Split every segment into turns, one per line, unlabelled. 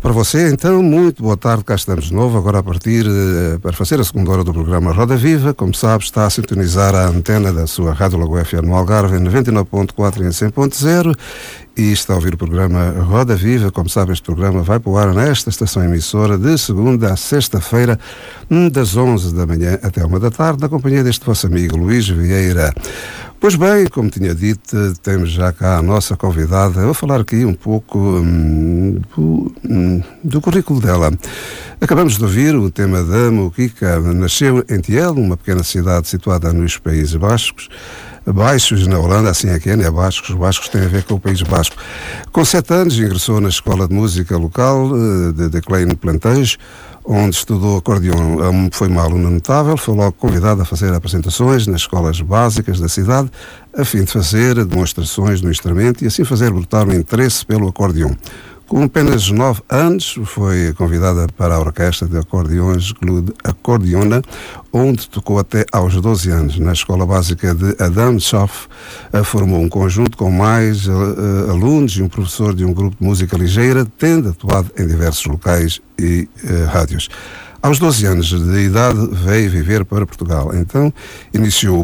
para você, então, muito boa tarde, cá estamos de novo, agora a partir, para fazer a segunda hora do programa Roda Viva. Como sabe, está a sintonizar a antena da sua Rádio Lagoa FM no Algarve, em 99.4 e em 100.0, e está a ouvir o programa Roda Viva. Como sabe, este programa vai para o ar nesta estação emissora de segunda a sexta-feira, das 11 da manhã até 1 da tarde, na companhia deste vosso amigo Luís Vieira. Pois bem, como tinha dito, temos já cá a nossa convidada. Eu vou falar aqui um pouco do currículo dela. Acabamos de ouvir o tema da Moquica. Nasceu em Tiel, uma pequena cidade situada nos Países Baixos, na Holanda, assim é que é, né? Os bascos têm a ver com o País Basco. Com 7 anos, ingressou na Escola de Música local de Klein Plantage, onde estudou acordeão. Foi uma aluna notável, foi logo convidada a fazer apresentações nas escolas básicas da cidade, a fim de fazer demonstrações no instrumento e assim fazer brotar o interesse pelo acordeão. Com apenas 9 anos, foi convidada para a orquestra de acordeões Acordeona, onde tocou até aos 12 anos. Na escola básica de Adamshof, formou um conjunto com mais alunos e um professor de um grupo de música ligeira, tendo atuado em diversos locais e rádios. Aos 12 anos de idade veio viver para Portugal. Então iniciou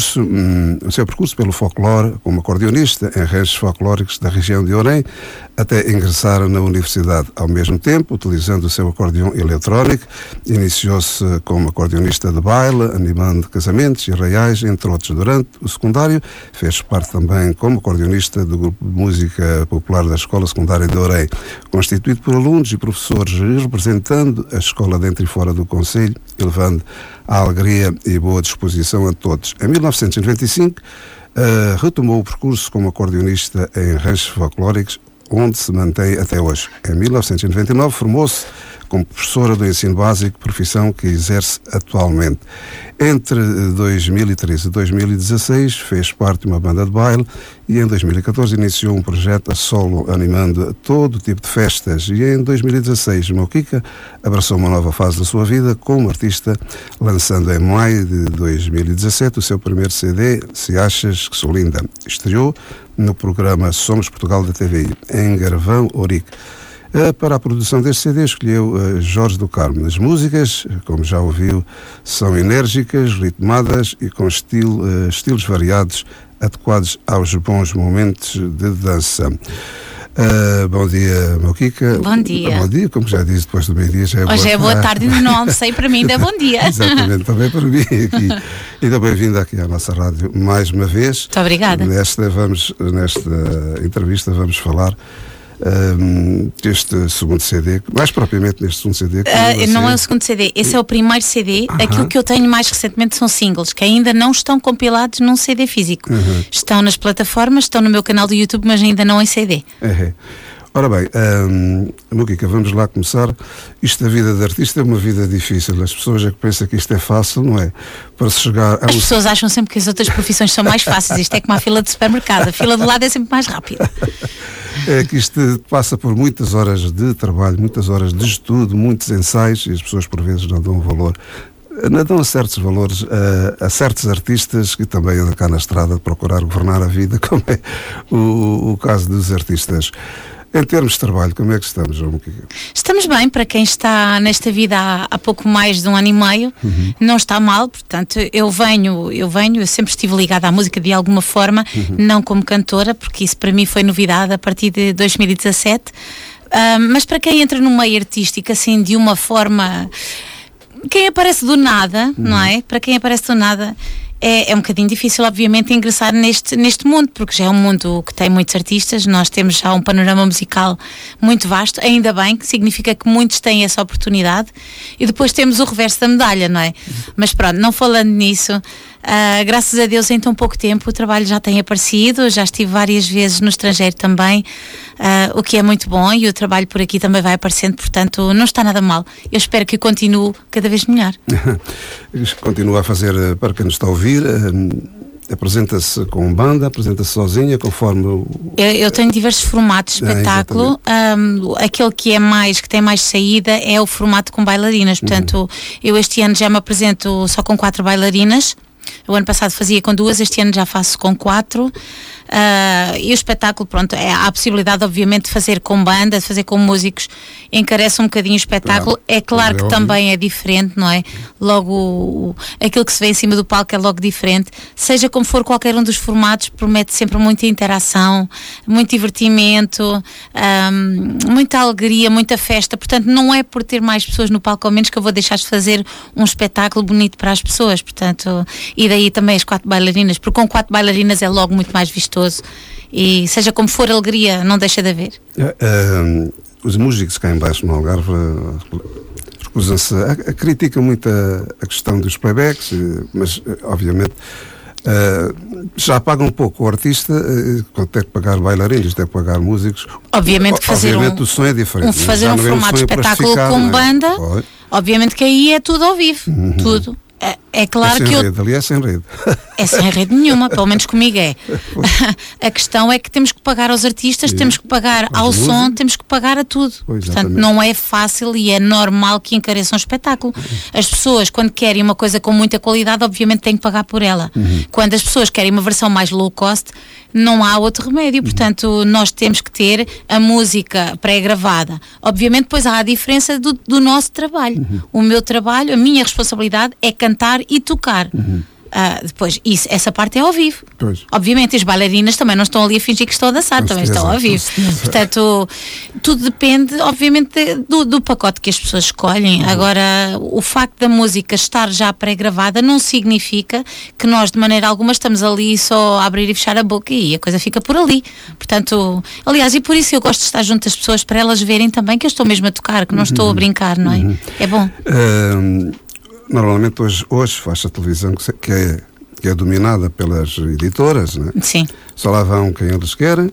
o seu percurso pelo folclore como acordeonista em ranchos folclóricos da região de Orem, até ingressar na universidade. Ao mesmo tempo, utilizando o seu acordeão eletrónico, iniciou-se como acordeonista de baile, animando casamentos e arraiais, entre outros. Durante o secundário, fez parte também como acordeonista do grupo de música popular da Escola Secundária de Orem, constituído por alunos e professores, representando a escola dentro e fora do concelho e levando a alegria e boa disposição a todos. Em 1995, retomou o percurso como acordeonista em ranchos folclóricos, onde se mantém até hoje. Em 1999, formou-se como professora do ensino básico, profissão que exerce atualmente. Entre 2013 e 2016, fez parte de uma banda de baile e em 2014 iniciou um projeto a solo, animando todo tipo de festas. E em 2016, Moquica abraçou uma nova fase da sua vida como artista, lançando em maio de 2017 o seu primeiro CD, Se Achas Que Sou Linda. Estreou no programa Somos Portugal da TVI, em Garvão, Ourique. Para a produção deste CD escolheu Jorge do Carmo. As músicas, como já ouviu, são enérgicas, ritmadas e com estilos variados, adequados aos bons momentos de dança. Bom dia, Moquica.
Bom dia.
Bom dia, como já disse, depois do meio-dia já é boa tarde.
Hoje é boa tarde, ainda não almocei, para mim ainda é bom dia.
Exatamente, também para mim aqui. Ainda bem-vinda aqui à nossa rádio mais uma vez.
Muito obrigada.
Nesta entrevista vamos falar deste segundo CD, mais propriamente neste segundo CD.
Não é o segundo CD, esse é o primeiro CD. Aquilo que eu tenho mais recentemente são singles, que ainda não estão compilados num CD físico. Estão nas plataformas, estão no meu canal do YouTube, mas ainda não em CD.
Ora bem, Moquica, vamos lá começar. Isto da vida de artista é uma vida difícil. As pessoas é que pensam que isto é fácil, não é? Para se chegar a
As pessoas acham sempre que as outras profissões são mais fáceis. Isto é como a fila de supermercado. A fila do lado é sempre mais rápida.
É que isto passa por muitas horas de trabalho, muitas horas de estudo, muitos ensaios, e as pessoas por vezes não dão valor. Não dão certos valores a certos artistas que também andam cá na estrada de procurar governar a vida, como é o caso dos artistas. Em termos de trabalho, como é que estamos, João Moquica?
Estamos bem, para quem está nesta vida há pouco mais de 1 ano e meio, não está mal. Portanto, eu sempre estive ligada à música de alguma forma, não como cantora, porque isso para mim foi novidade a partir de 2017, mas para quem entra no meio artístico assim de uma forma, quem aparece do nada, não é? Para quem aparece do nada é um bocadinho difícil, obviamente, ingressar neste mundo, porque já é um mundo que tem muitos artistas. Nós temos já um panorama musical muito vasto, ainda bem, que significa que muitos têm essa oportunidade, e depois temos o reverso da medalha, não é? Mas pronto, não falando nisso, graças a Deus em tão pouco tempo o trabalho já tem aparecido, já estive várias vezes no estrangeiro também, o que é muito bom, e o trabalho por aqui também vai aparecendo, portanto não está nada mal. Eu espero que continue cada vez melhor.
Continua a fazer, para quem nos está a ouvir, apresenta-se com banda, apresenta-se sozinha, conforme
eu tenho diversos formatos de espetáculo. Aquele que tem mais saída é o formato com bailarinas. Portanto, eu este ano já me apresento só com 4 bailarinas. O ano passado fazia com 2, este ano já faço com 4. E o espetáculo, pronto, há a possibilidade obviamente de fazer com banda, de fazer com músicos, encarece um bocadinho o espetáculo. É claro que também é diferente, não é? Logo, aquilo que se vê em cima do palco é logo diferente. Seja como for, qualquer um dos formatos promete sempre muita interação, muito divertimento, muita alegria, muita festa. Portanto, não é por ter mais pessoas no palco ou menos que eu vou deixar de fazer um espetáculo bonito para as pessoas. Portanto, e daí também as 4 bailarinas, porque com 4 bailarinas é logo muito mais vistoso. E seja como for, a alegria não deixa de haver.
Os músicos cá em baixo no Algarve recusam-se, criticam muito a questão dos playbacks, mas obviamente já paga um pouco o artista quando tem que pagar bailarinos, tem que pagar músicos.
Obviamente que
o som é diferente.
Fazer um formato de espetáculo com banda, obviamente que aí é tudo ao vivo, tudo. É claro que
ali é sem rede.
É sem rede nenhuma, pelo menos comigo é. A questão é que temos que pagar aos artistas, temos que pagar ao som, temos que pagar a tudo. Portanto, não é fácil e é normal que encareçam um espetáculo. As pessoas, quando querem uma coisa com muita qualidade, obviamente têm que pagar por ela. Quando as pessoas querem uma versão mais low cost, não há outro remédio. Portanto, nós temos que ter a música pré-gravada. Obviamente, depois há a diferença do nosso trabalho. O meu trabalho, a minha responsabilidade é cantar e tocar. Depois, essa parte é ao vivo.
Pois.
Obviamente as bailarinas também não estão ali a fingir que estão a dançar, também estão ao vivo. Portanto, tudo depende obviamente do pacote que as pessoas escolhem. Agora, o facto da música estar já pré-gravada não significa que nós de maneira alguma estamos ali só a abrir e fechar a boca e a coisa fica por ali. Portanto, aliás, e por isso eu gosto de estar junto às pessoas, para elas verem também que eu estou mesmo a tocar, que não estou a brincar, não é? É bom.
Normalmente hoje faz a televisão que é dominada pelas editoras, né?
Sim.
Só lá vão quem eles querem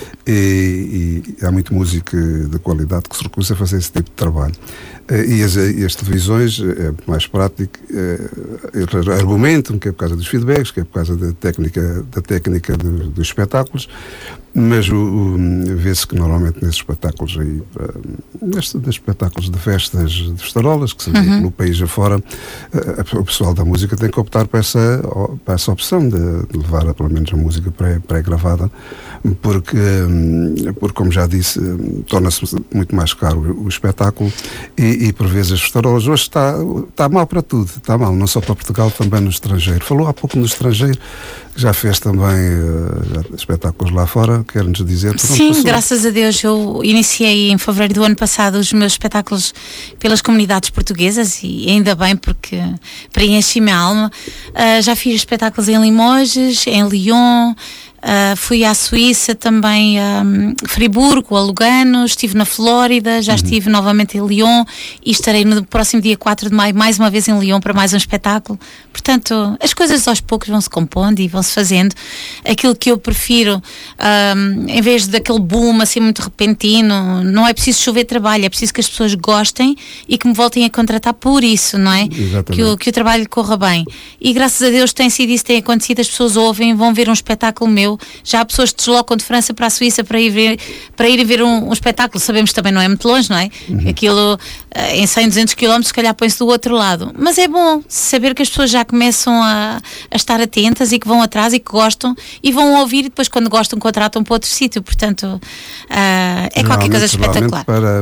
e há muito música de qualidade que se recusa a fazer esse tipo de trabalho. E as televisões é mais prático, eles argumentam que é por causa dos feedbacks, que é por causa da técnica dos espetáculos, mas vê-se que normalmente nesses espetáculos aí, nestes espetáculos de festas de festarolas que se vê pelo país afora, o pessoal da música tem que optar por essa opção de levar pelo menos a música pré-gravada, porque como já disse, torna-se muito mais caro o espetáculo e por vezes as festarolas hoje está mal para tudo, está mal, não só para Portugal, também no estrangeiro. Falou há pouco no estrangeiro, já fez também espetáculos lá fora, quer-nos dizer?
Sim, graças a Deus, eu iniciei em fevereiro do ano passado os meus espetáculos pelas comunidades portuguesas e ainda bem porque preenche-me a alma. Já fiz espetáculos em Limoges, em Lyon, fui à Suíça também, a Friburgo, a Lugano, estive na Flórida, já estive novamente em Lyon e estarei no próximo dia 4 de maio mais uma vez em Lyon para mais um espetáculo. Portanto, as coisas aos poucos vão se compondo e vão-se fazendo. Aquilo que eu prefiro, em vez daquele boom assim muito repentino, não é preciso chover trabalho, é preciso que as pessoas gostem e que me voltem a contratar por isso, não é? Que o trabalho corra bem. E graças a Deus tem sido isso, tem acontecido, as pessoas ouvem, vão ver um espetáculo meu. Já há pessoas que deslocam de França para a Suíça para ir ver um espetáculo. Sabemos que também não é muito longe, não é? Aquilo em 100, 200 km se calhar põe-se do outro lado. Mas é bom saber que as pessoas já começam a estar atentas e que vão atrás e que gostam e vão ouvir e depois quando gostam contratam para outro sítio. Portanto, é qualquer coisa espetacular.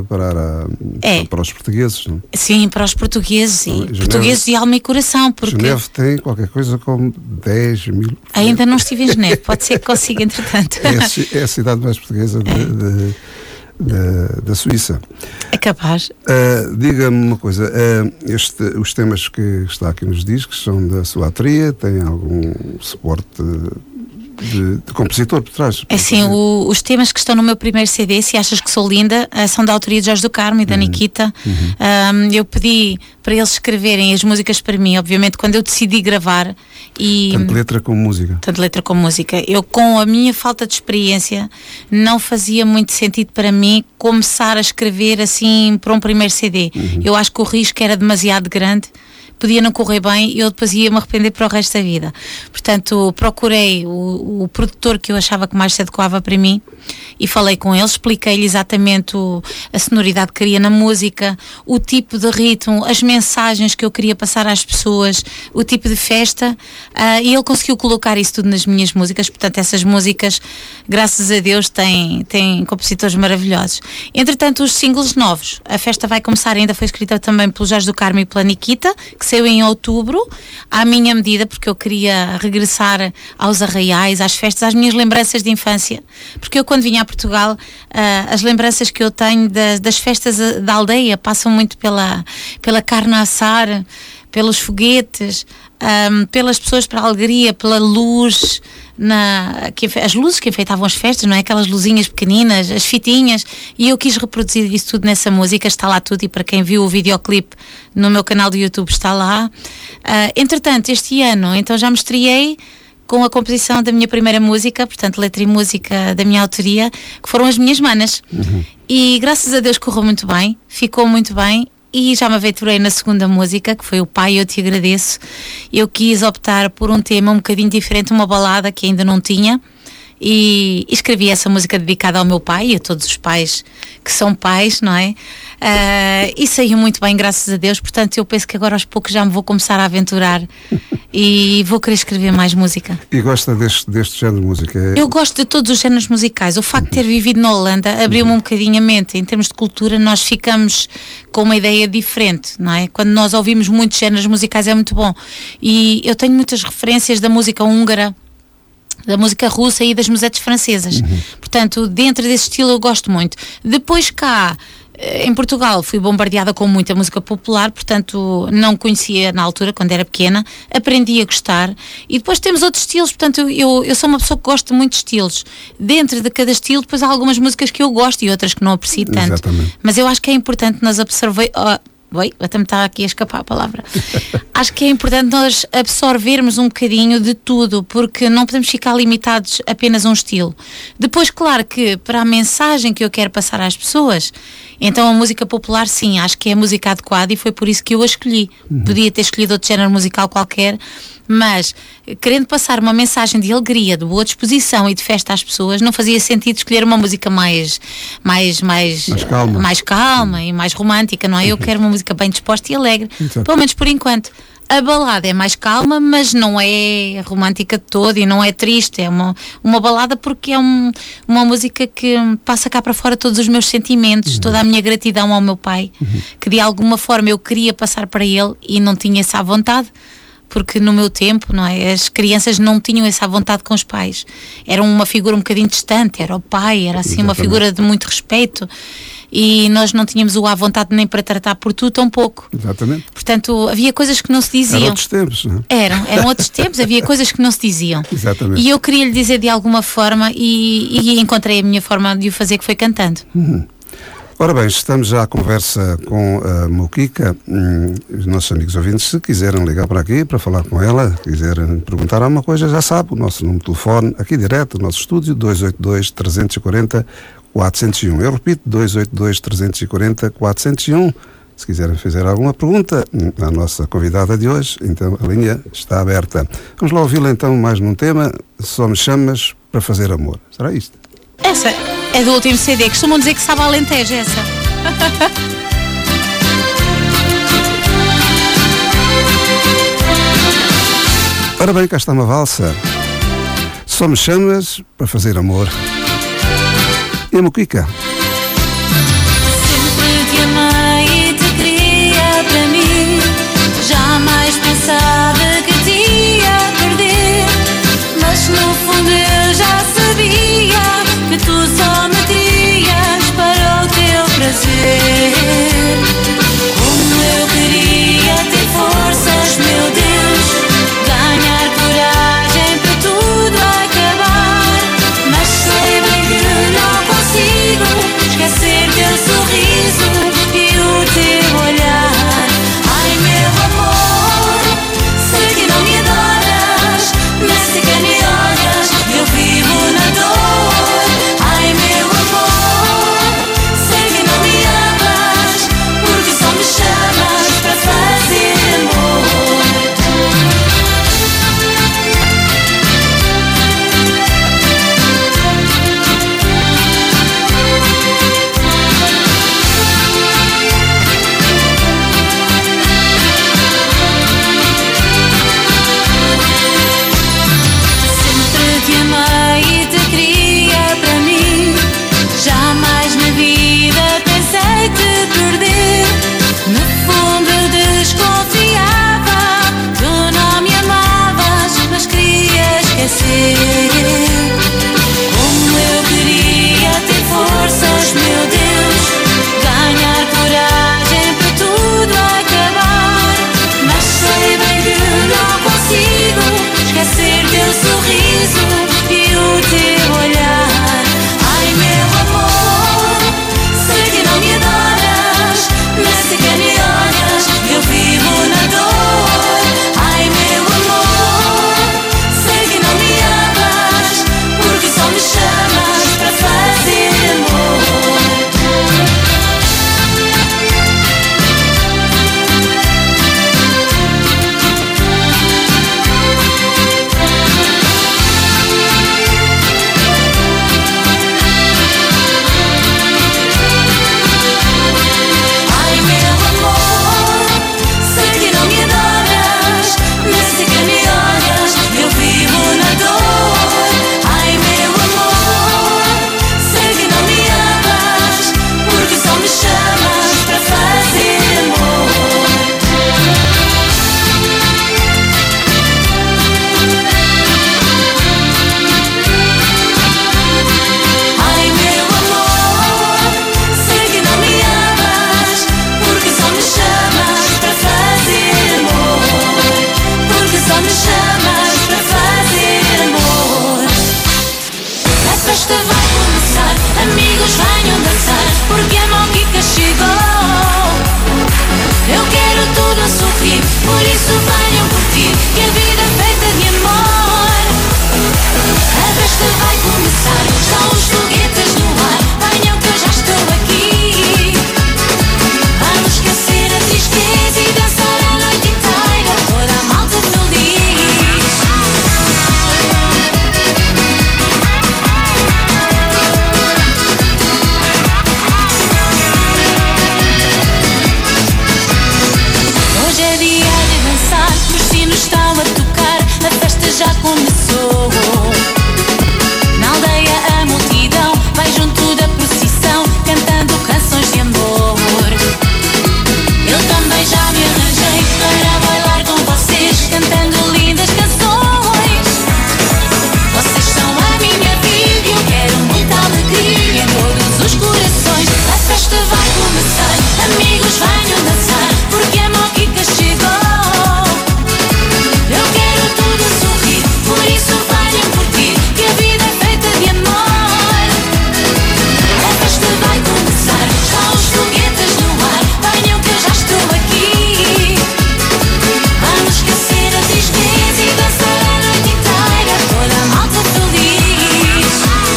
Para os portugueses, não?
Sim, para os portugueses e portugueses de alma e coração. Porque
Geneve tem qualquer coisa como 10 mil.
Ainda não estive em Geneve, pode ser que consiga entretanto.
É a cidade mais portuguesa da Suíça.
É capaz.
Diga-me uma coisa, os temas que está aqui nos discos são da sua autoria, tem algum suporte de compositor por trás?
É assim, os temas que estão no meu primeiro CD, Se Achas Que Sou Linda, são da autoria de Jorge do Carmo e da Nikita. Eu pedi para eles escreverem as músicas para mim, obviamente, quando eu decidi gravar.
Tanto letra como música.
Tanto letra como música. Eu, com a minha falta de experiência, não fazia muito sentido para mim começar a escrever assim para um primeiro CD. Eu acho que o risco era demasiado grande, podia não correr bem e eu depois ia me arrepender para o resto da vida. Portanto, procurei o produtor que eu achava que mais se adequava para mim e falei com ele, expliquei-lhe exatamente a sonoridade que queria na música, o tipo de ritmo, as mensagens que eu queria passar às pessoas, o tipo de festa, e ele conseguiu colocar isso tudo nas minhas músicas. Portanto, essas músicas, graças a Deus, têm compositores maravilhosos. Entretanto, os singles novos, a festa vai começar, ainda foi escrita também pelo Jorge do Carmo e pela Nikita, que saiu em outubro, à minha medida, porque eu queria regressar aos arraiais, às festas, às minhas lembranças de infância, porque eu quando vinha a Portugal, as lembranças que eu tenho das festas da aldeia passam muito pela carne a assar, pelos foguetes, pelas pessoas, pela alegria, pela luz, as luzes que enfeitavam as festas, não é? Aquelas luzinhas pequeninas, as fitinhas, e eu quis reproduzir isso tudo nessa música, está lá tudo, e para quem viu o videoclipe no meu canal do YouTube está lá. Entretanto, este ano, então já me estreiei com a composição da minha primeira música, portanto, letra e música da minha autoria, que foram As Minhas Manas. E graças a Deus correu muito bem, ficou muito bem, e já me aventurei na segunda música, que foi o Pai, Eu Te Agradeço. Eu quis optar por um tema um bocadinho diferente, uma balada que ainda não tinha, e escrevi essa música dedicada ao meu pai e a todos os pais que são pais, não é? E saiu muito bem, graças a Deus. Portanto, eu penso que agora aos poucos já me vou começar a aventurar e vou querer escrever mais música.
E gosta deste género de música?
Eu gosto de todos os géneros musicais. O facto de ter vivido na Holanda abriu-me um bocadinho a mente. Em termos de cultura, nós ficamos com uma ideia diferente, não é? Quando nós ouvimos muitos géneros musicais é muito bom. E eu tenho muitas referências da música húngara, da música russa e das musetes francesas. Portanto, dentro desse estilo eu gosto muito. Depois cá, em Portugal, fui bombardeada com muita música popular, portanto não conhecia na altura, quando era pequena, aprendi a gostar, e depois temos outros estilos. Portanto, eu sou uma pessoa que gosta muito de estilos. Dentro de cada estilo, depois há algumas músicas que eu gosto e outras que não aprecio tanto.
Exatamente.
Mas eu acho que é importante nós até me está aqui a escapar a palavra. Acho que é importante nós absorvermos um bocadinho de tudo, porque não podemos ficar limitados apenas a um estilo. Depois, claro que para a mensagem que eu quero passar às pessoas, então a música popular, sim, acho que é a música adequada, e foi por isso que eu a escolhi. Podia ter escolhido outro género musical qualquer, mas querendo passar uma mensagem de alegria, de boa disposição e de festa às pessoas, não fazia sentido escolher uma música mais calma e mais romântica, não é? Eu quero uma música bem disposta e alegre. Exato. Pelo menos por enquanto. A balada é mais calma, mas não é romântica de todo e não é triste. É uma balada porque é uma música que passa cá para fora todos os meus sentimentos, toda a minha gratidão ao meu pai, que de alguma forma eu queria passar para ele e não tinha essa vontade. Porque no meu tempo, não é, as crianças não tinham essa vontade com os pais. Era uma figura um bocadinho distante, era o pai, era assim. Exatamente. Uma figura de muito respeito, e nós não tínhamos o à vontade nem para tratar por tu tão pouco.
Exatamente.
Portanto, havia coisas que não se diziam.
Eram outros tempos, não é?
Eram outros tempos, havia coisas que não se diziam.
Exatamente.
E eu queria lhe dizer de alguma forma, e encontrei a minha forma de o fazer, que foi cantando.
Ora bem, estamos já à conversa com a Muquica. Os nossos amigos ouvintes, se quiserem ligar para aqui para falar com ela, quiserem perguntar alguma coisa, já sabe, o nosso número de telefone aqui direto, o nosso estúdio, 282-340-401. Eu repito, 282-340-401. Se quiserem fazer alguma pergunta à nossa convidada de hoje, então a linha está aberta. Vamos lá ouvi-la então mais num tema, Só Me Chamas para Fazer Amor. Será isto?
Essa é do último CD, costumam dizer que sabe a Alentejo, essa.
Ora bem, cá está uma valsa. Só me chamas para fazer amor. E a Muquica?
Sempre te amei e te queria para mim. Jamais pensava que te ia perder, mas no fundo eu já sabia que tu só me querias para o teu prazer. Como eu queria ter forças, meu Deus, ganhar coragem para tudo acabar, mas sei bem que não consigo. também já me arranjei para bailar com vocês, cantando lindas canções. Vocês são a minha vida e eu quero muita alegria em todos os corações. A festa vai começar, amigos venham dançar, porque a Moquica chegou. Eu quero tudo sorrir, por isso venham curtir, que a vida é feita de amor. A festa vai começar, estão os foguetes no ar, venham que eu já estou aqui. Vamos esquecer a tristeza e dançar a noite inteira, toda a malta feliz.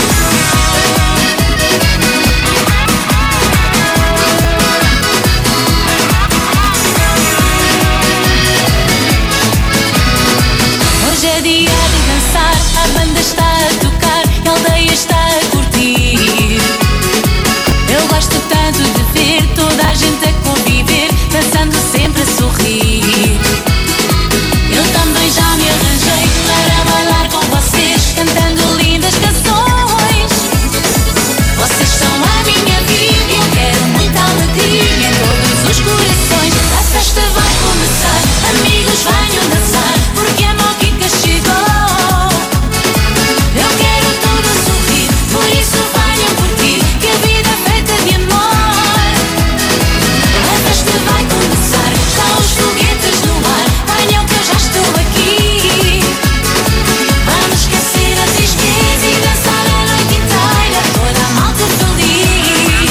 Hoje é dia de dançar, a banda está a tocar e a aldeia está a curtir. Eu gosto tanto de ver toda a gente a conviver, dançando sempre a sorrir. Eu também já me arranjei para bailar com vocês, cantando lindas canções. Vocês são a minha vida e eu quero muita alegria em todos os corações. A festa vai começar, amigos venham dançar, porque a Moquica chegou. Eu quero tudo sorrir, por isso venham curtir, que a vida é feita de amor. A festa vai começar, estão os foguetes no ar, venham que eu já estou aqui. Vamos esquecer a tristeza e dançar a noite inteira, toda a malta feliz.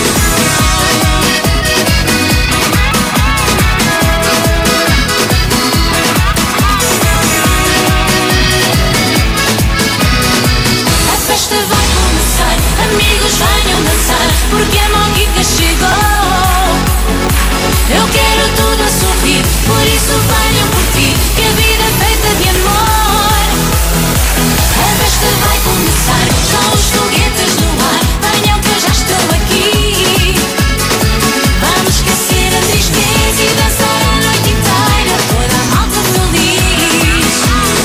A festa vai começar, amigos venham dançar, porque a Moquica chegou. Eu quero tudo a sorrir, por isso venham curtir, que a vida é feita de amor. A festa vai começar, estão os foguetes no ar, venham que eu já estou aqui. Vamos esquecer a tristeza e dançar a noite inteira, toda a malta feliz.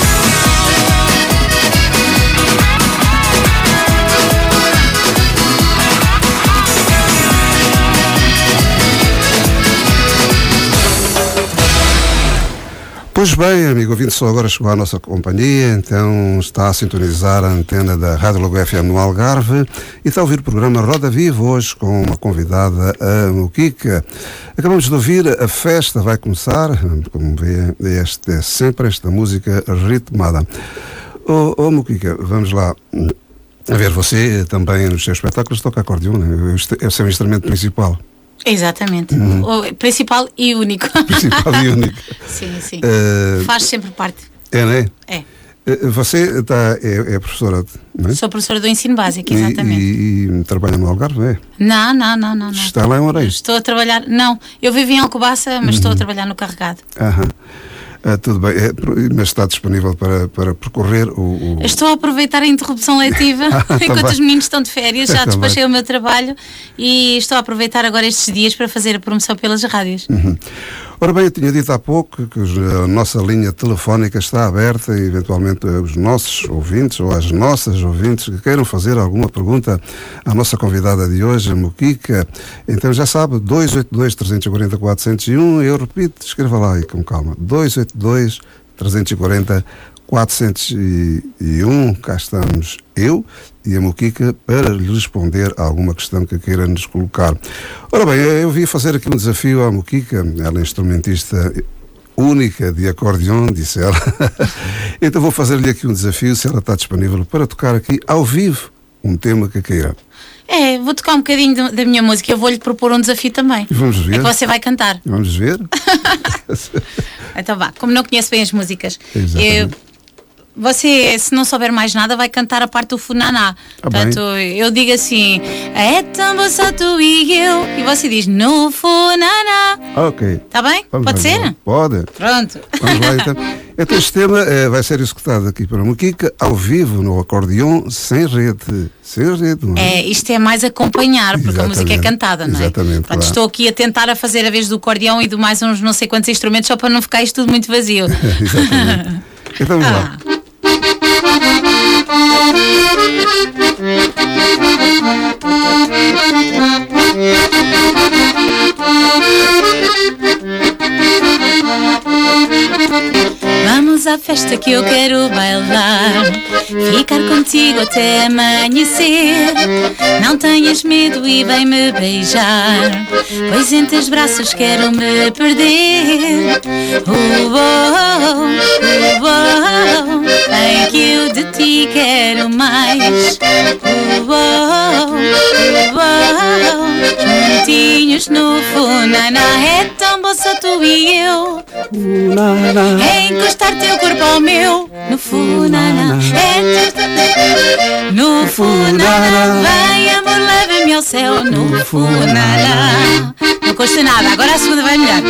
Pois bem, amigo ouvinte, só agora chegou à nossa companhia, então está a sintonizar a antena da Rádio Logo FM no Algarve e está a ouvir o programa Roda Viva, hoje com uma convidada, a Moquica. Acabamos de ouvir A Festa Vai Começar, como vê, é sempre esta música ritmada. Moquica, vamos lá. A ver, você também nos seus espetáculos toca acordeão, né? É o seu instrumento principal.
Exatamente. O principal e único.
Principal e único.
Sim, sim. Faz sempre parte.
É, não é?
É.
Você é professora, não é?
Sou professora do ensino básico, exatamente.
E trabalha no Algarve, não é?
Não.
Está lá em Oreiros?
Estou a trabalhar, não, eu vivo em Alcobaça, mas estou a trabalhar no Carregado.
Aham. Tudo bem, mas está disponível para percorrer o...
Estou a aproveitar a interrupção letiva enquanto os meninos estão de férias, já despachei o meu trabalho e estou a aproveitar agora estes dias para fazer a promoção pelas rádios.
Ora bem, eu tinha dito há pouco que a nossa linha telefónica está aberta e eventualmente os nossos ouvintes ou as nossas ouvintes que queiram fazer alguma pergunta à nossa convidada de hoje, a Moquica, então já sabe, 282-340-401, eu repito, escreva lá aí com calma, 282-340-401, cá estamos eu e a Moquica para lhe responder a alguma questão que queira nos colocar. Ora bem, eu vim fazer aqui um desafio à Moquica, ela é instrumentista única de acordeão, disse ela. Então vou fazer-lhe aqui um desafio, se ela está disponível para tocar aqui ao vivo um tema que queira.
Vou tocar um bocadinho da minha música, eu vou-lhe propor um desafio também.
Vamos ver.
É que você vai cantar.
Vamos ver.
Então vá, como não conheço bem as músicas,
Você,
se não souber mais nada, vai cantar a parte do Funaná. Portanto, eu digo assim, é tão só tu e eu. E você diz, no Funaná.
Ok.
Está bem? Pode ser?
Pode.
Pronto.
Vamos lá então. Então este tema vai ser executado aqui pela Moquica, ao vivo, no acordeão, sem rede. Sem rede, não é?
Isto é mais acompanhar, porque
Exatamente.
a música é cantada, não é?
Exatamente.
Pronto, estou aqui a tentar a fazer a vez do acordeão e de mais uns não sei quantos instrumentos, só para não ficar isto tudo muito vazio.
Exatamente. Então vamos lá.
festa que eu quero bailar, ficar contigo até amanhecer. Não tenhas medo e vem-me beijar, pois em teus braços quero me perder. Bem que eu de ti quero mais. Juntinhos no funaná, é tão bom só tu e eu. É encostar teu corpo ao meu. No funaná, no funaná, vai amor, leva-me ao céu. No funaná. Não custa nada, agora a segunda vai melhor.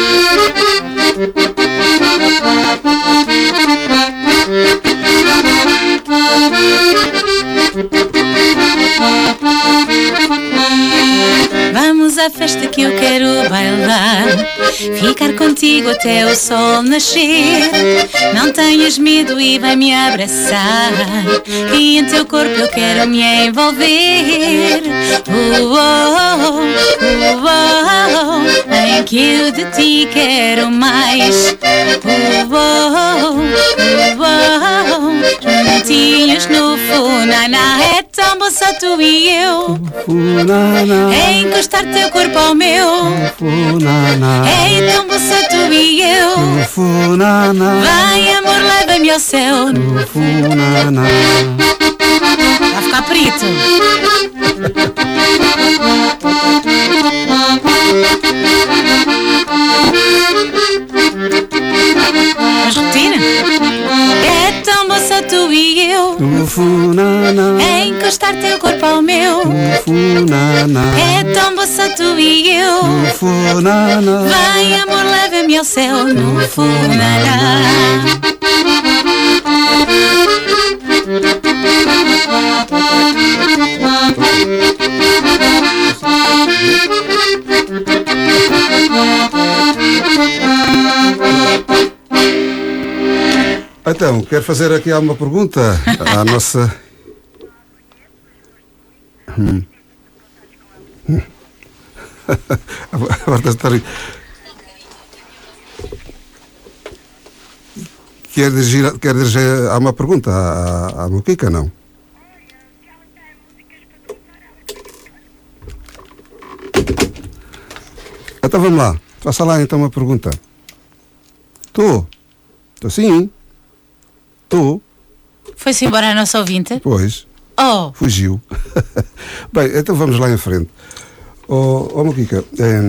Vamos à festa que eu quero bailar, ficar contigo até o sol nascer. Não tenhas medo e vai me abraçar, e em teu corpo eu quero me envolver. Bem que eu de ti quero mais. Juntinhos no funaná, é tão bom só tu e eu. É encostar teu corpo ao meu. É tão bom só tu e eu. Vai amor, leva-me ao céu. Vai ficar perito. Mas repetir? É tão bom só tu e eu. É encostar teu corpo ao meu. É tão bom só tu e eu. Vai amor, leva-me ao céu. No funaná.
Então, quero fazer aqui alguma pergunta à nossa... Agora está a estar... Quer dirigir alguma pergunta à Moquica, não? Então vamos lá, faça lá então uma pergunta. Estou sim. Estou.
Foi-se embora a nossa ouvinte?
Pois.
Oh.
Fugiu. Bem, então vamos lá em frente. Moquica,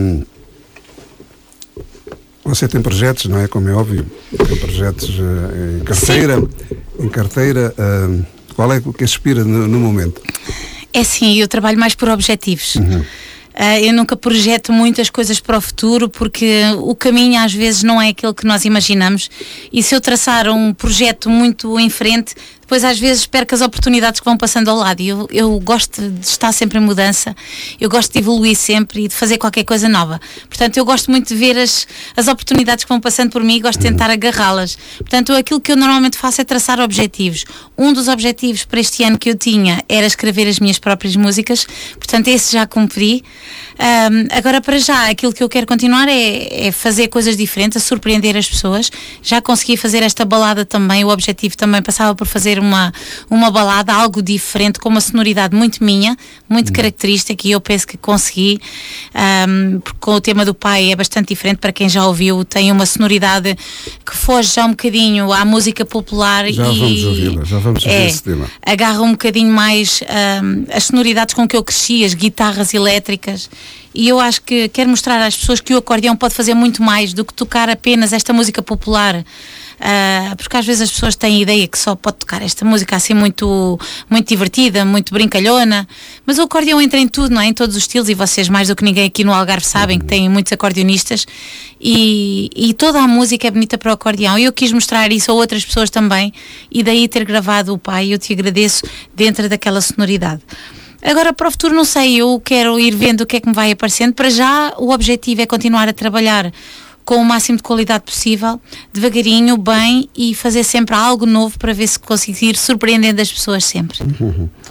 você tem projetos, não é? Como é óbvio. Tem projetos em carteira. Sim. Em carteira, qual é o que inspira no momento?
É sim, eu trabalho mais por objetivos. Uhum. Eu nunca projeto muitas coisas para o futuro porque o caminho às vezes não é aquele que nós imaginamos, e se eu traçar um projeto muito em frente, depois às vezes perco as oportunidades que vão passando ao lado, e eu gosto de estar sempre em mudança, eu gosto de evoluir sempre e de fazer qualquer coisa nova. Portanto, eu gosto muito de ver as oportunidades que vão passando por mim e gosto de tentar agarrá-las. Portanto, aquilo que eu normalmente faço é traçar objetivos. Um dos objetivos para este ano que eu tinha era escrever as minhas próprias músicas, portanto esse já cumpri. Agora, para já, aquilo que eu quero continuar é fazer coisas diferentes, a surpreender as pessoas. Já consegui fazer esta balada também, o objetivo também passava por fazer uma balada, algo diferente, com uma sonoridade muito minha, muito característica, e eu penso que consegui, porque com o tema do pai é bastante diferente. Para quem já ouviu, tem uma sonoridade que foge já um bocadinho à música popular.
Já vamos ouvir esse tema.
Agarra um bocadinho mais as sonoridades com que eu cresci, as guitarras elétricas. E eu acho que quero mostrar às pessoas que o acordeão pode fazer muito mais do que tocar apenas esta música popular. Porque às vezes as pessoas têm a ideia que só pode tocar esta música assim muito, muito divertida, muito brincalhona, mas o acordeão entra em tudo, não é? Em todos os estilos, e vocês mais do que ninguém aqui no Algarve sabem que têm muitos acordeonistas, e toda a música é bonita para o acordeão, e eu quis mostrar isso a outras pessoas também, e daí ter gravado o pai. Eu te agradeço dentro daquela sonoridade. Agora, para o futuro, não sei, eu quero ir vendo o que é que me vai aparecendo. Para já, o objetivo é continuar a trabalhar com o máximo de qualidade possível, devagarinho, bem, e fazer sempre algo novo para ver se conseguir surpreendendo as pessoas sempre.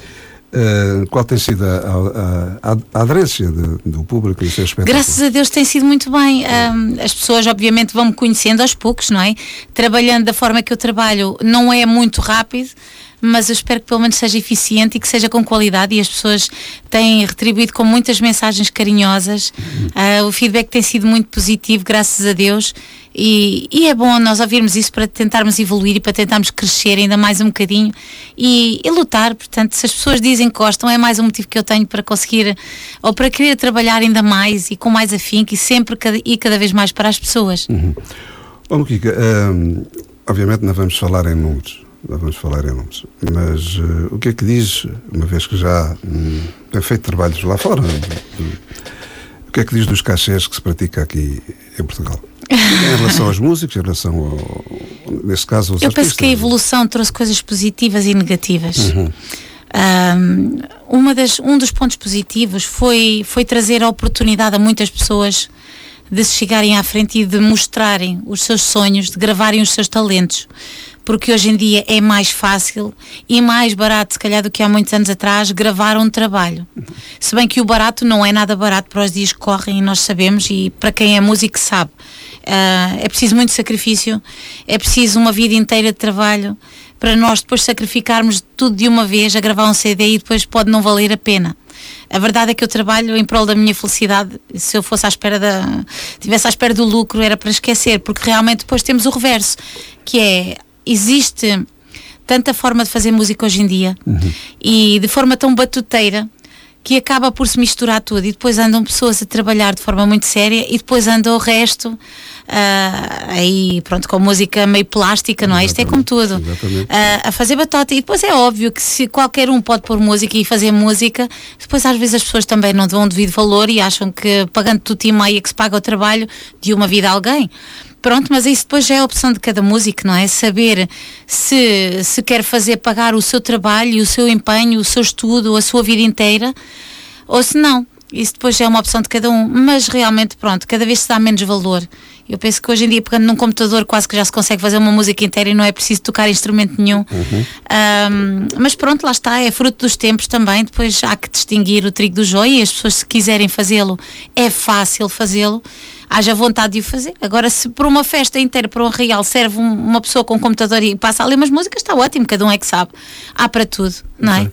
Qual tem sido a aderência do público em seu espetáculo?
Graças a Deus tem sido muito bem. As pessoas obviamente vão-me conhecendo aos poucos, não é? Trabalhando da forma que eu trabalho não é muito rápido, mas eu espero que pelo menos seja eficiente e que seja com qualidade, e as pessoas têm retribuído com muitas mensagens carinhosas. O feedback tem sido muito positivo, graças a Deus, e é bom nós ouvirmos isso para tentarmos evoluir e para tentarmos crescer ainda mais um bocadinho e lutar. Portanto, se as pessoas dizem que gostam, é mais um motivo que eu tenho para conseguir, ou para querer trabalhar ainda mais e com mais afinco e sempre e cada vez mais para as pessoas.
Bom, Kika, obviamente não vamos falar em números, mas o que é que diz, uma vez que já tem feito trabalhos lá fora, o que é que diz dos cachês que se pratica aqui em Portugal? Em relação aos músicos, em relação neste caso aos
artistas. Eu penso que a evolução trouxe coisas positivas e negativas. Um dos pontos positivos foi trazer a oportunidade a muitas pessoas de se chegarem à frente e de mostrarem os seus sonhos, de gravarem os seus talentos, porque hoje em dia é mais fácil e mais barato, se calhar, do que há muitos anos atrás, gravar um trabalho. Se bem que o barato não é nada barato para os dias que correm, e nós sabemos, e para quem é músico sabe. É preciso muito sacrifício, é preciso uma vida inteira de trabalho para nós depois sacrificarmos tudo de uma vez a gravar um CD e depois pode não valer a pena. A verdade é que eu trabalho em prol da minha felicidade. Se eu fosse tivesse à espera do lucro, era para esquecer, porque realmente depois temos o reverso, que é, existe tanta forma de fazer música hoje em dia e de forma tão batuteira que acaba por se misturar tudo, e depois andam pessoas a trabalhar de forma muito séria e depois anda o resto aí pronto, com música meio plástica, não é? Isto é como tudo, a fazer batota, e depois é óbvio que se qualquer um pode pôr música e fazer música, depois às vezes as pessoas também não dão um devido valor e acham que pagando tudo e meia que se paga o trabalho de uma vida a alguém. Pronto, mas isso depois já é a opção de cada músico, não é? Saber se quer pagar o seu trabalho, o seu empenho, o seu estudo, a sua vida inteira, ou se não. Isso depois já é uma opção de cada um, mas realmente, pronto, cada vez se dá menos valor. Eu penso que hoje em dia, pegando num computador, quase que já se consegue fazer uma música inteira e não é preciso tocar instrumento nenhum. Mas pronto, lá está, é fruto dos tempos também. Depois há que distinguir o trigo do joio, e as pessoas, se quiserem fazê-lo, é fácil fazê-lo, haja vontade de o fazer. Agora, se por uma festa inteira, para um real, serve uma pessoa com um computador e passa ali umas músicas, está ótimo, cada um é que sabe. Há para tudo, não é?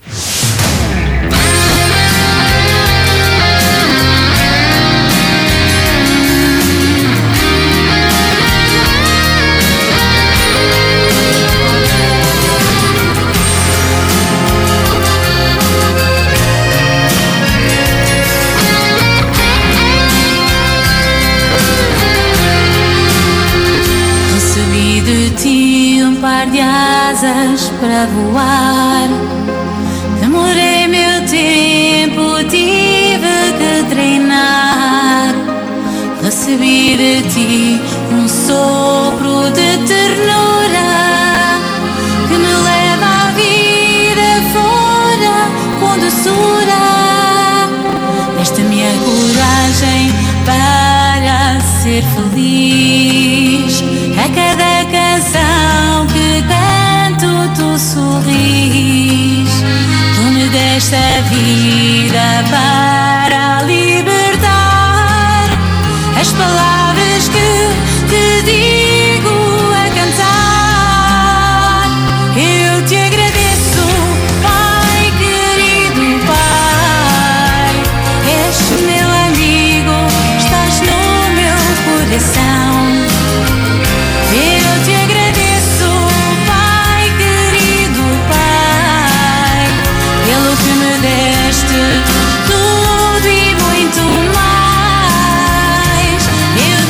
De asas para voar, demorei meu tempo, tive que treinar. Recebi de ti um sopro de ternura que me leva a vida fora com doçura. Desta-me a coragem para ser feliz. A cada canção que canto tu sorris. Tu me deste a vida para libertar. As palavras que te digo a cantar. Eu te agradeço, Pai querido Pai. És meu amigo, estás no meu coração. Eu te agradeço, Pai querido Pai, pelo que me deste tudo e muito mais. Eu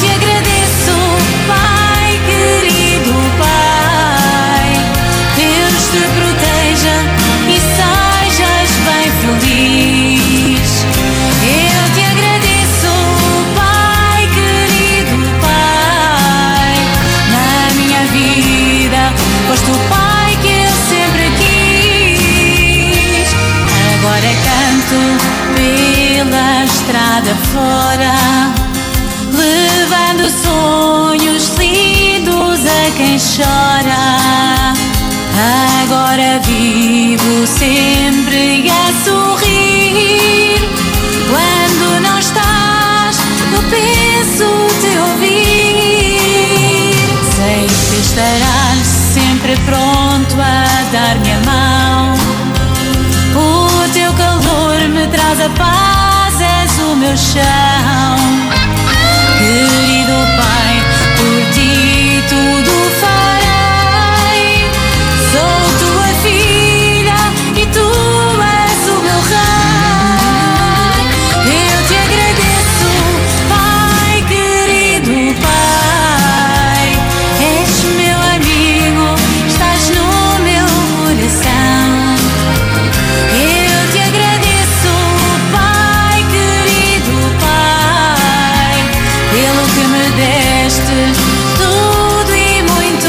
nossa paz és o meu chão. Querido Pai, por ti tudo farei. Sou tua filha e tu és o meu rei. Eu te agradeço, Pai, querido Pai. És meu amigo, estás no meu coração. Eu te agradeço, Pai, querido Pai, pelo que me deste tudo e muito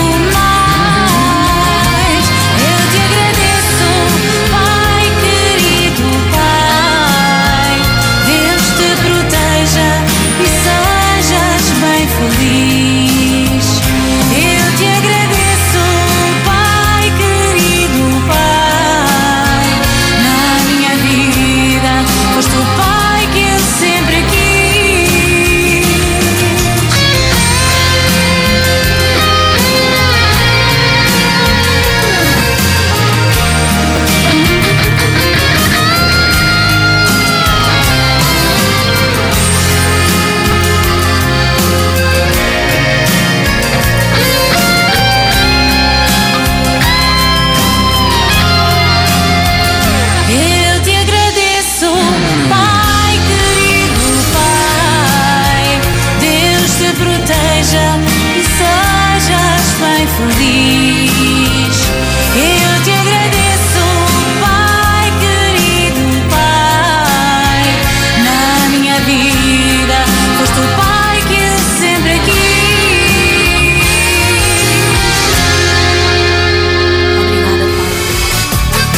mais. Eu te agradeço, Pai, querido Pai. Deus te proteja e sejas bem feliz. Eu te agradeço, Pai, querido Pai. Na minha vida foste o Pai que eu sempre quis. Eu te agradeço, Pai, querido Pai. Deus te proteja e sejas bem feliz. Eu te agradeço, Pai, querido Pai. Na minha vida foste o Pai que eu sempre quis. Obrigada, Pai.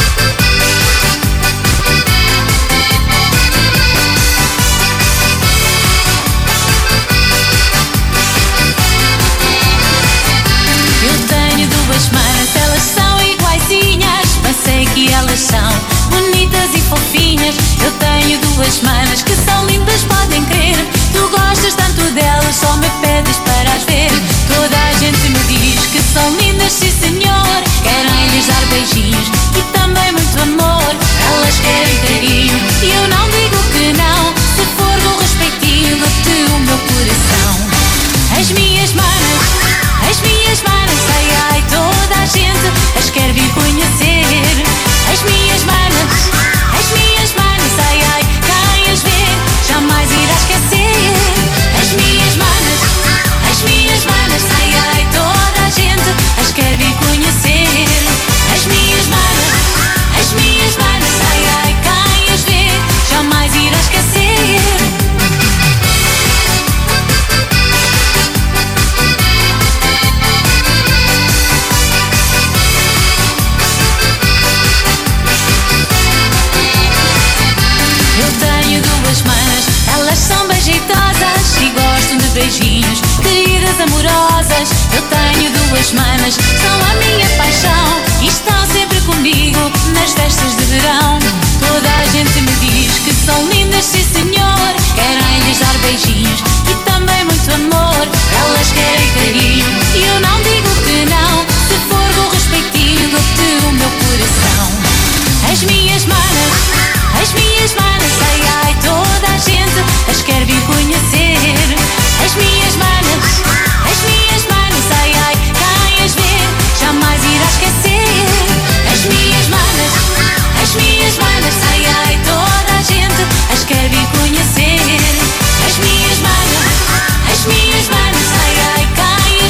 Eu tenho duas manas, elas são iguaizinhas. Pensei que elas são bonitas e fofinhas. Eu tenho duas manas que são lindas, podem crer. Tu gostas tanto delas, só me pedes para as ver. Toda a gente me diz que são lindas, sim senhor. Querem lhes dar beijinhos e também muito amor. Elas querem carinho e eu não digo que não. Se for com respeitinho, dou-te o meu coração. As minhas manas, ai ai, toda a gente as quer vir conhecer. As minhas manas, ai ai, quem as vê jamais irá esquecer. As minhas manas, ai ai, toda a gente as quer vir conhecer. As minhas manas, ai ai, quem as vê jamais irá esquecer. Eu tenho duas manas, elas são bem jeitosas e gostam de beijinhos, queridas amorosas. Eu tenho duas manas, são a minha paixão e estão sempre comigo nas festas de verão. Toda a gente me diz que são lindas, sim senhor. Querem lhes dar beijinhos e também muito amor. Elas querem carinho e eu não digo que não. Se for com respeitinho, dou-te o meu coração. As minhas manas, ai ai, toda a gente as quer vir conhecer. As minhas manas, ai ai, quem as vê jamais irá esquecer. As minhas manas, ai ai, toda a gente as quer vir conhecer. As minhas manas, ai ai, quem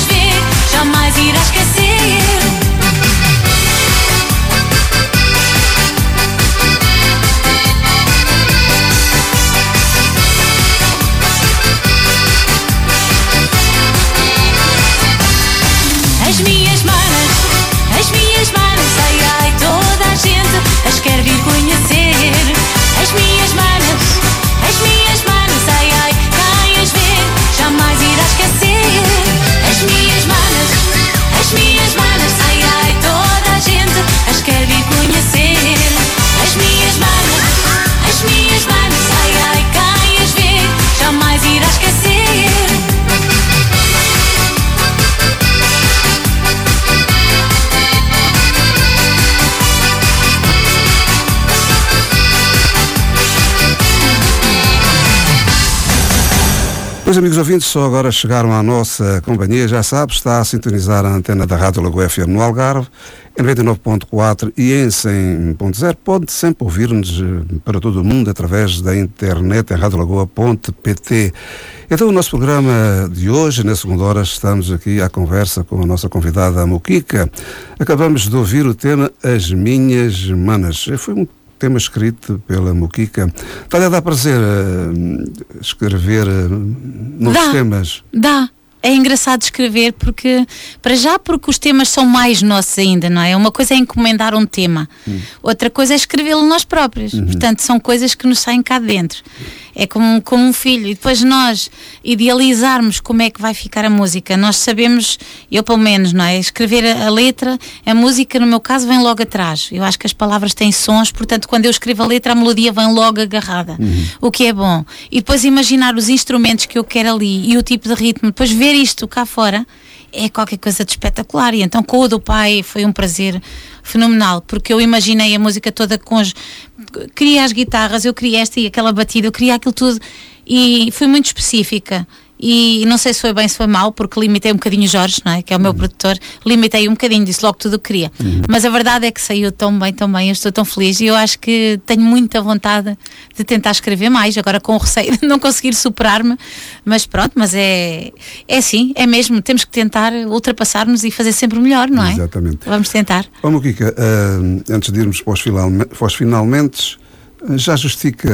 amigos ouvintes, só agora chegaram à nossa companhia, já sabe, está a sintonizar a antena da Rádio Lagoa FM no Algarve, em 99.4 e em 100.0. Pode sempre ouvir-nos para todo o mundo através da internet em radiolagoa.pt. Então, o nosso programa de hoje, na segunda hora, estamos aqui à conversa com a nossa convidada Moquica. Acabamos de ouvir o tema As Minhas Manas. Foi um tema escrito pela Moquica. Está-lhe a dar prazer escrever novos temas?
Dá. É engraçado escrever porque os temas são mais nossos ainda, não é? Uma coisa é encomendar um tema, outra coisa é escrevê-lo nós próprios. Portanto, são coisas que nos saem cá de dentro. É como um filho. E depois nós idealizarmos como é que vai ficar a música. Nós sabemos, eu pelo menos, não é? Escrever a letra, a música, no meu caso, vem logo atrás. Eu acho que as palavras têm sons, portanto, quando eu escrevo a letra, a melodia vem logo agarrada. O que é bom. E depois imaginar os instrumentos que eu quero ali e o tipo de ritmo. Depois ver isto cá fora é qualquer coisa de espetacular. E então com o do pai foi um prazer fenomenal, porque eu imaginei a música toda queria as guitarras, eu queria esta e aquela batida, eu queria aquilo tudo e fui muito específica. E não sei se foi bem, se foi mal, porque limitei um bocadinho o Jorge, não é? Que é o meu produtor, limitei um bocadinho, disse logo tudo o que queria. Mas a verdade é que saiu tão bem, eu estou tão feliz e eu acho que tenho muita vontade de tentar escrever mais, agora com o receio de não conseguir superar-me, mas pronto, mas é assim, é mesmo, temos que tentar ultrapassar-nos e fazer sempre melhor, não é?
Exatamente.
Vamos tentar.
Ó Moquica, antes de irmos para os finalmente, já justifica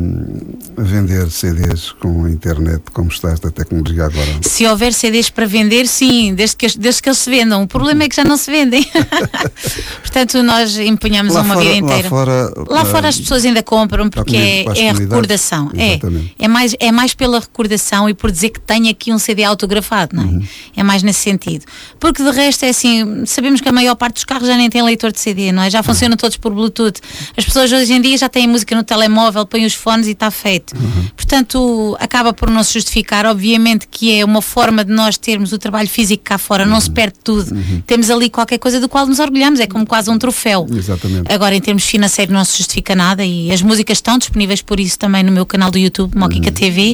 vender CDs com a internet, como está esta tecnologia agora?
Se houver CDs para vender, sim, desde que eles se vendam. O problema é que já não se vendem. Portanto, nós empenhamos uma vida inteira. Lá fora as pessoas ainda compram porque é a recordação. É mais pela recordação e por dizer que tem aqui um CD autografado, não é? É mais nesse sentido. Porque de resto é assim, sabemos que a maior parte dos carros já nem tem leitor de CD, não é? Já funcionam todos por Bluetooth. As pessoas hoje em dia já têm música no telemóvel, põem os fones e está feito. Portanto, acaba por não se justificar. Obviamente que é uma forma de nós termos o trabalho físico cá fora, não se perde tudo. Temos ali qualquer coisa do qual nos orgulhamos, é como quase um troféu.
Exatamente.
Agora, em termos financeiros, não se justifica nada e as músicas estão disponíveis por isso também no meu canal do YouTube, Moquica TV,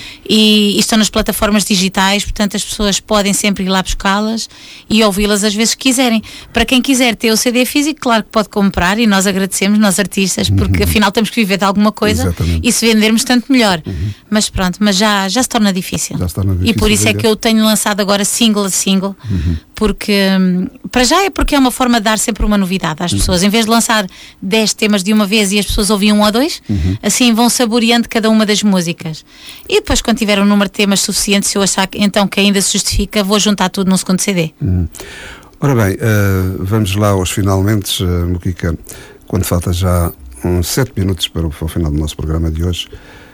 e estão nas plataformas digitais, portanto as pessoas podem sempre ir lá buscá-las e ouvi-las às vezes que quiserem. Para quem quiser ter o CD físico, claro que pode comprar e nós agradecemos, nós artistas, porque afinal temos que viver de alguma coisa.
Exatamente.
E se vendermos tanto melhor. Mas pronto, mas já se torna difícil. E por isso é que eu tenho lançado agora single a single, porque para já é porque é uma forma de dar sempre uma novidade às pessoas. Em vez de lançar 10 temas de uma vez e as pessoas ouvem 1 ou 2, assim vão saboreando cada uma das músicas. E depois, quando tiver um número de temas suficiente, se eu achar então que ainda se justifica, vou juntar tudo num segundo CD.
Ora bem, vamos lá aos finalmente, Moquica, quando falta já uns 7 minutos para o final do nosso programa de hoje,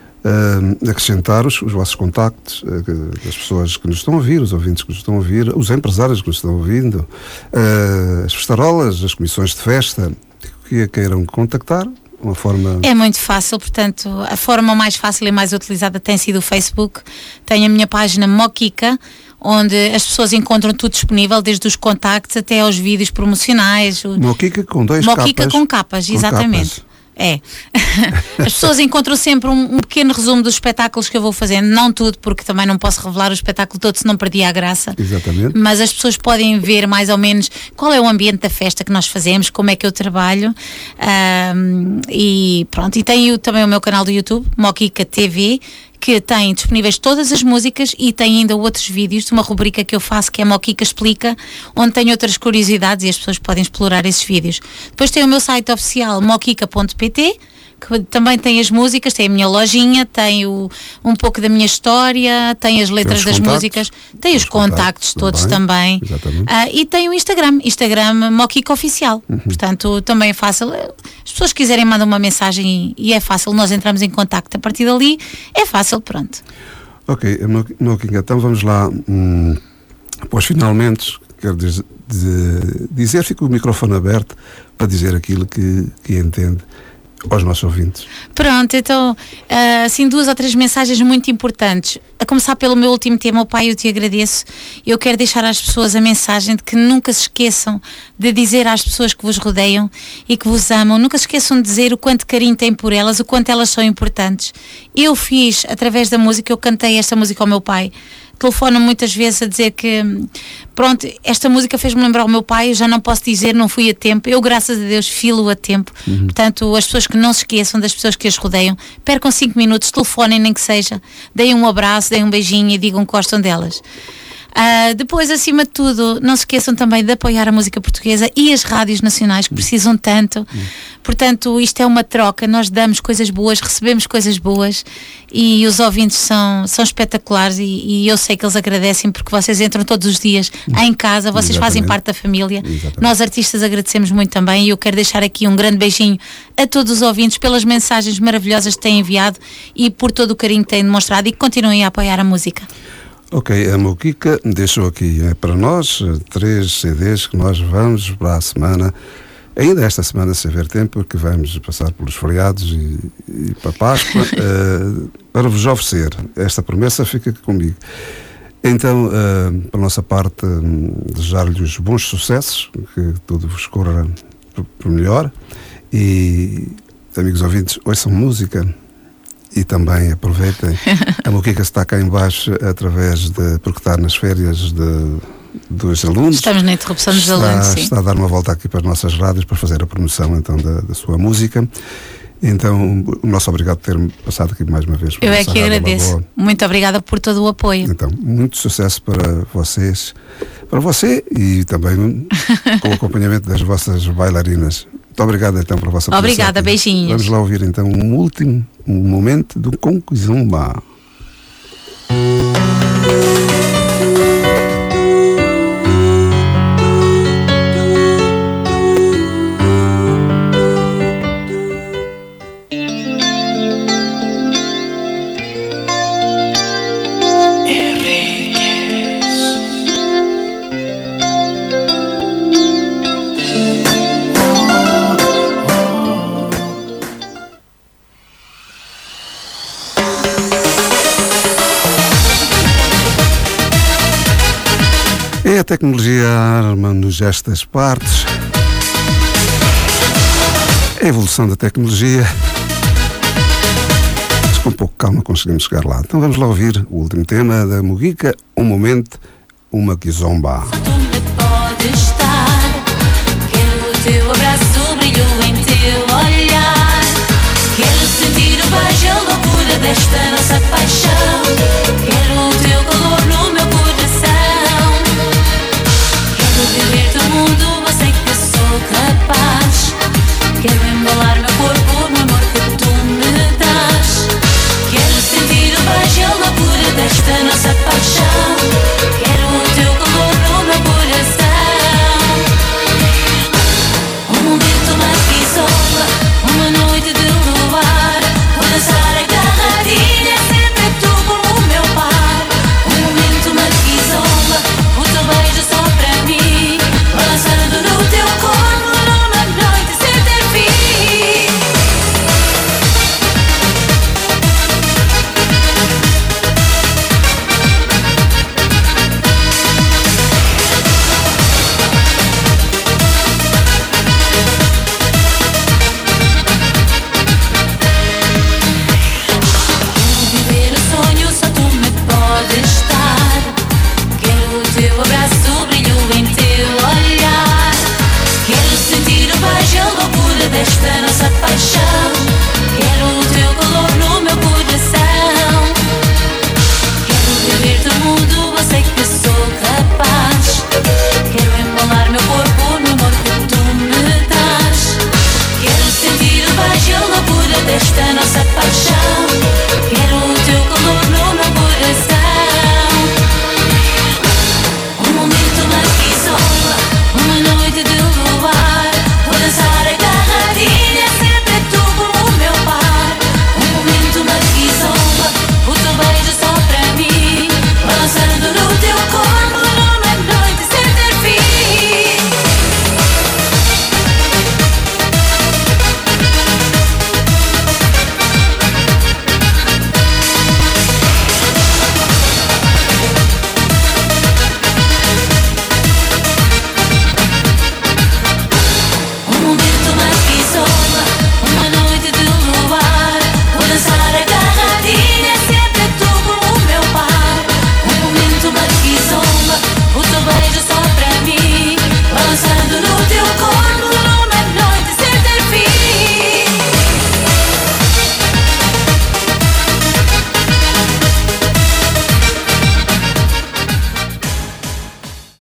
acrescentar os vossos contactos, das pessoas que nos estão a ouvir, os ouvintes que nos estão a ouvir, os empresários que nos estão ouvindo, as festarolas, as comissões de festa, que a queiram contactar. Uma forma... É
muito fácil, portanto, a forma mais fácil e mais utilizada tem sido o Facebook. Tenho a minha página Moquica, onde as pessoas encontram tudo disponível, desde os contactos até aos vídeos promocionais.
Moquica com 2 capas.
Moquica com capas, exatamente.
Capas.
É. As pessoas encontram sempre um pequeno resumo dos espetáculos que eu vou fazendo, não tudo, porque também não posso revelar o espetáculo todo, senão perdia a graça.
Exatamente.
Mas as pessoas podem ver mais ou menos qual é o ambiente da festa que nós fazemos, como é que eu trabalho, e pronto. E tenho também o meu canal do YouTube, Moquica TV, que tem disponíveis todas as músicas e tem ainda outros vídeos de uma rubrica que eu faço que é Moquica Explica, onde tem outras curiosidades e as pessoas podem explorar esses vídeos. Depois tem o meu site oficial moquica.pt, que também tem as músicas, tem a minha lojinha, tem um pouco da minha história, tem as letras das músicas, tem os contactos todos também. E tem o Instagram Moquica Oficial. Portanto, também é fácil. As pessoas que quiserem mandam uma mensagem e é fácil, nós entramos em contacto. A partir dali é fácil, pronto.
Ok, Moquica, então vamos lá após finalmente, quero dizer, fica o microfone aberto para dizer aquilo que entende aos nossos ouvintes?
Pronto, então, assim, 2 ou 3 mensagens muito importantes. A começar pelo meu último tema, o Pai, eu te agradeço. Eu quero deixar às pessoas a mensagem de que nunca se esqueçam de dizer às pessoas que vos rodeiam e que vos amam, nunca se esqueçam de dizer o quanto carinho têm por elas, o quanto elas são importantes. Eu fiz, através da música, eu cantei esta música ao meu pai. Telefono muitas vezes a dizer que, pronto, esta música fez-me lembrar o meu pai, eu já não posso dizer, não fui a tempo. Eu, graças a Deus, filo a tempo. Portanto, as pessoas que não se esqueçam das pessoas que as rodeiam, percam 5 minutos, telefonem, nem que seja, deem um abraço, deem um beijinho e digam que gostam delas. Depois, acima de tudo, não se esqueçam também de apoiar a música portuguesa e as rádios nacionais que precisam tanto. Portanto, isto é uma troca, nós damos coisas boas, recebemos coisas boas e os ouvintes são espetaculares e eu sei que eles agradecem porque vocês entram todos os dias em casa, vocês fazem parte da família. Nós artistas agradecemos muito também e eu quero deixar aqui um grande beijinho a todos os ouvintes pelas mensagens maravilhosas que têm enviado e por todo o carinho que têm demonstrado e que continuem a apoiar a música.
Ok, a Mukica deixou aqui para nós 3 CDs que nós vamos para a semana, ainda esta semana, se haver tempo, porque vamos passar pelos feriados e para a Páscoa, para vos oferecer. Esta promessa fica aqui comigo. Então, para a nossa parte, desejar-lhes bons sucessos, que tudo vos corra por melhor e, amigos ouvintes, ouçam música. E também aproveitem, a Mukica está cá em baixo porque está nas férias dos alunos.
Estamos na interrupção dos alunos, sim.
Está a dar uma volta aqui para as nossas rádios para fazer a promoção então da sua música. Então, o nosso obrigado por ter passado aqui mais uma vez.
Eu é que agradeço. Muito obrigada por todo o apoio.
Então, muito sucesso para vocês, para você e também com o acompanhamento das vossas bailarinas. Muito obrigado então pela vossa presença.
Obrigada, beijinhos.
Vamos lá ouvir então um último momento do Conquizumba. A tecnologia arma-nos estas partes. A evolução da tecnologia. Mas com pouco calma conseguimos chegar lá. Então vamos lá ouvir o último tema da Mukica, um momento, uma kizomba.
Só tu me podes estar. Quero o teu abraço, o brilho em teu olhar. Quero sentir o beijo, a loucura desta nossa paixão. Quero